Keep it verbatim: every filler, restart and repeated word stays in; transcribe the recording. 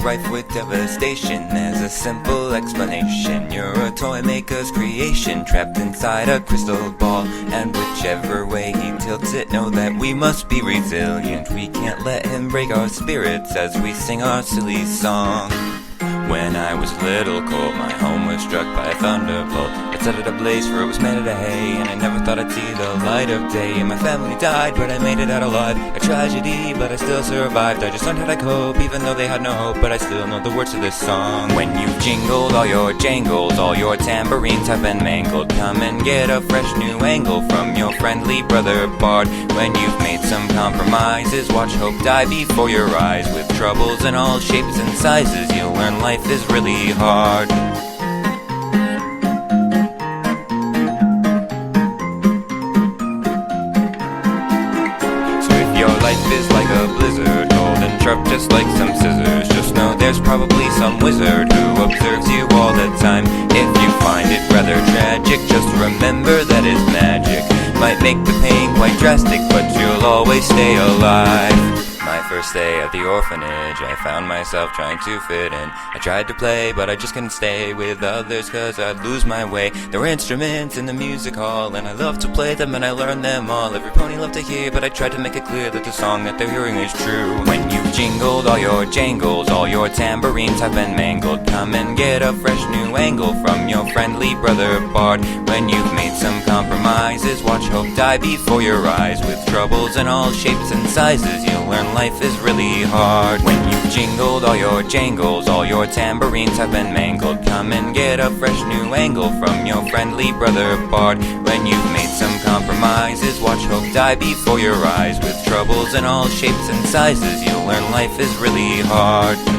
rife with devastation. There's a simple explanation: you're a toy maker's creation, trapped inside a crystal ball. And whichever way he tilts it, know that we must be resilient. We can't let him break our spirits as we sing our silly song. When I was little, Colt, my home was struck by a thunderbolt. It set it ablaze, for it was made out of hay, and I never thought I'd see the light of day. And my family died, but I made it out alive. A tragedy, but I still survived. I just learned how to cope, even though they had no hope. But I still know the words to this song. When you've jingled all your jangles, all your tambourines have been mangled. Come and get a fresh new angle from your friendly brother Bard. When you've made some compromises, watch hope die before your eyes. With troubles in all shapes and sizes, you'll learn life is really hard. So if your life is like a blizzard, cold and sharp just like some scissors, just know there's probably some wizard who observes you all the time. If you find it rather tragic, just remember that his magic might make the pain quite drastic, but you'll always stay alive. My first day at the orphanage, I found myself trying to fit in. I tried to play, but I just couldn't stay with others, cause I'd lose my way. There were instruments in the music hall, and I loved to play them, and I learned them all. Every pony loved to hear, but I tried to make it clear that the song that they're hearing is true. When you've jingled all your jangles, all your tambourines have been mangled. Come and get a fresh new angle from your friendly brother Bard. When you've made some compromises, watch hope die before your eyes. With troubles in all shapes and sizes, you'll learn life is really hard. When you've jingled all your jangles, all your tambourines have been mangled. Come and get a fresh new angle from your friendly brother Bard. When you've made some compromises, watch hope die before your eyes. With troubles in all shapes and sizes, you'll learn life is really hard.